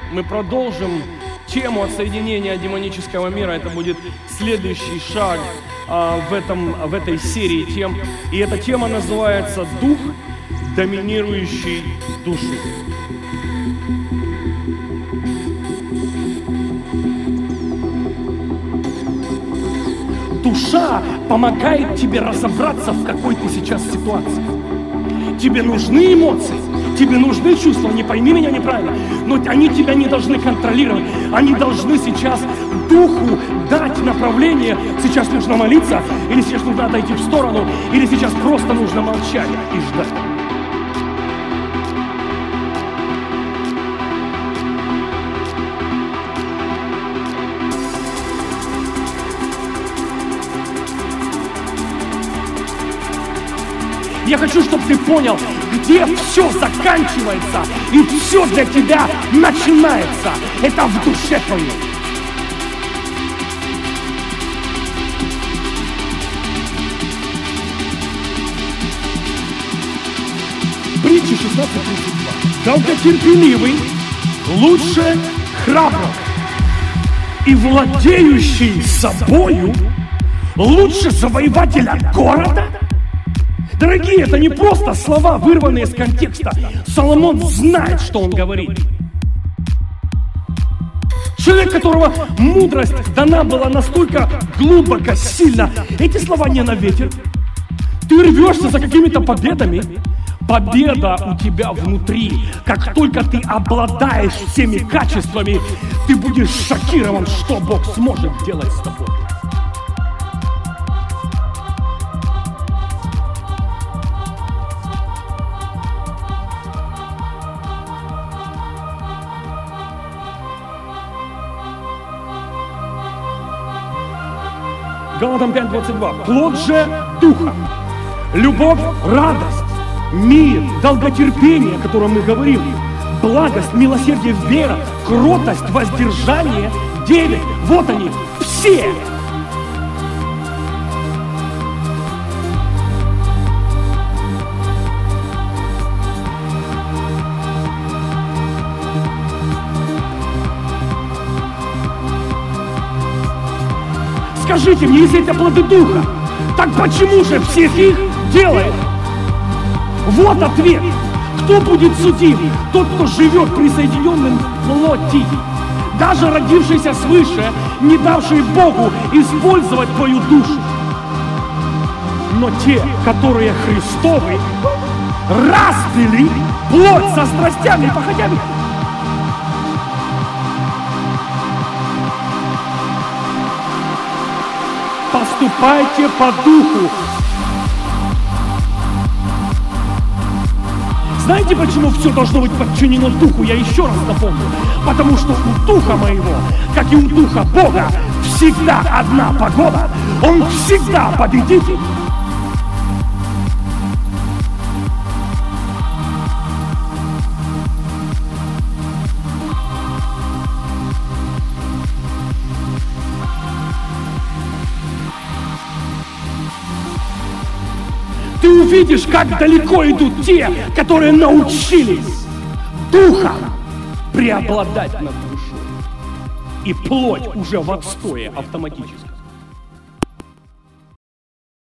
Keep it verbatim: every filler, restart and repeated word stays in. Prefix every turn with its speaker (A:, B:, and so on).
A: мы продолжим тему отсоединения от демонического мира. Это будет следующий шаг а, в, этом, в этой серии тем. И эта тема называется «Дух, доминирующий душу». Душа помогает тебе разобраться, в какой ты сейчас ситуации. Тебе нужны эмоции, тебе нужны чувства, не пойми меня неправильно, но они тебя не должны контролировать. Они должны сейчас духу дать направление. Сейчас нужно молиться, или сейчас нужно отойти в сторону, или сейчас просто нужно молчать и ждать. Я хочу, чтобы ты понял, где все заканчивается и все для тебя начинается. Это в душе твоей. Притча шестнадцать тридцать два. Долготерпеливый лучше храброго, и владеющий собою лучше завоевателя города. Дорогие, это не просто слова, вырванные из контекста. Соломон знает, что он говорит. Человек, которого мудрость дана была настолько глубоко, сильно. Эти слова не на ветер. Ты рвешься за какими-то победами. Победа у тебя внутри. Как только ты обладаешь всеми качествами, ты будешь шокирован, что Бог сможет делать с тобой. Галатам пять двадцать два. Плод же духа. Любовь, радость, мир, долготерпение, о котором мы говорим, благость, милосердие, вера, кротость, воздержание, девять. Вот они, все. Скажите мне, если это плоды духа, так почему же всех их делает? Вот ответ. Кто будет судим? Тот, кто живет присоединенным к плоти. Даже родившийся свыше, не давший Богу использовать твою душу. Но те, которые Христовы, распили плоть со страстями и похотями. Поступайте по духу. Знаете, почему все должно быть подчинено духу? Я еще раз напомню. Потому что у духа моего, как и у духа Бога, всегда одна погода. Он всегда победитель. Ты увидишь, как далеко идут те, которые научились духом преобладать над душой. И плоть уже в отстое автоматически.